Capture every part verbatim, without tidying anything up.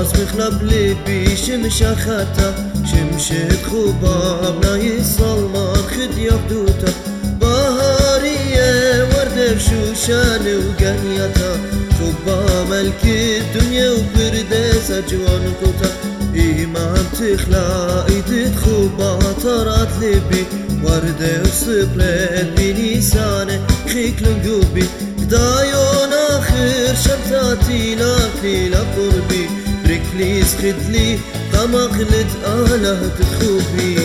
باز مخلب لبي شمش أختا شمشت خوباب ناي صلمان خد يقدوتا بهارية وردة بشوشان وقنيتا خوبا ملك الدنيا وبردس أجوان قوتا إيمان تخلا إيدت خوبا طرات لبي وردة وصبرت بنيسانة خيك لنقوبي دايون آخر شمتاتي لاكلي لقربي بركليس خدلي قمقلت آله تخوبي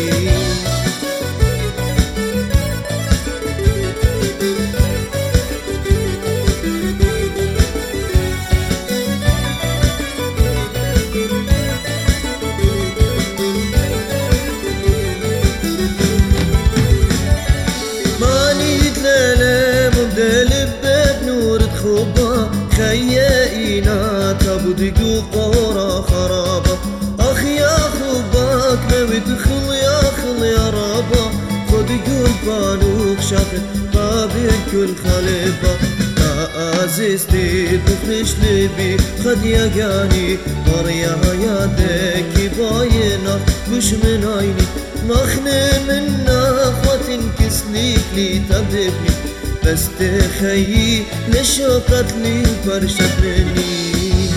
خوبا خيائنا تبدقوا قورا خرابا أخ يا خوباك نبي تدخل يا خل يا رابا خد قول بانوك شاخد بابي كل خليبا أعززتي تخلش لبي خد يا جاني مريا يادك باينا مش من عيني مخني منا وتنكسليك لي تبدبني بس تخيي لشوقت لي فرشت مني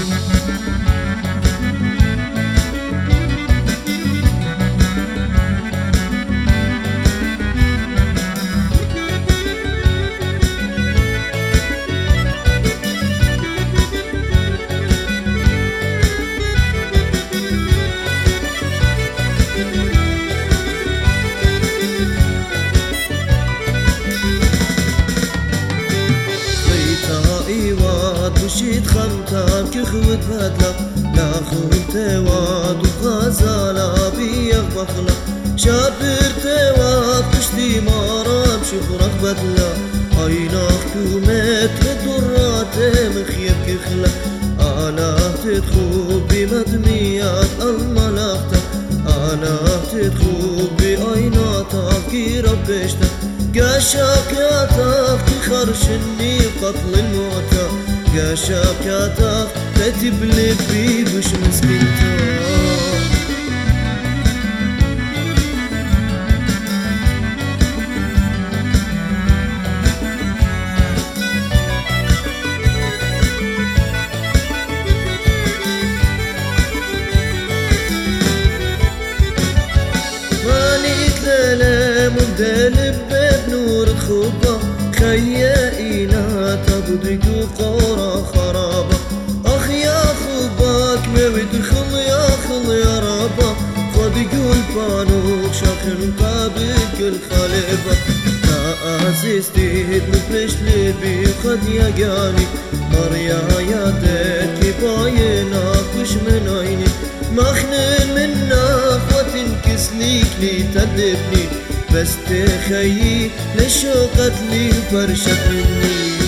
وشيت خمتام كخوت بدلا لا خون تواد وغزالا بيغ بخلا شابر تواد قشتي مارام شفرق بدلا عيناك كومت لدرات مخيب كخلا أنا تدخوب بمدميات الملاختا أنا تدخوب بعيناتك كي ربشتا قاشاك يا تاخ خرشني قتل الموتى قاشاك يا تاخ تتبلي بي بش مسكنتا مالك لا مبدل بنور خوبا خيائنا تبدقوا قورا خرابا أخ يا خوباك ما بدخل يا خل يا رابا خد قول بانوك شاخن قابل كل خليبا أعززتي مفلش لبي خد يا جاني مريا يادك بايناك وش من عيني مخنن منك وتنكسليك لي تدبني بس تخيي لشوقت لي فرشت مني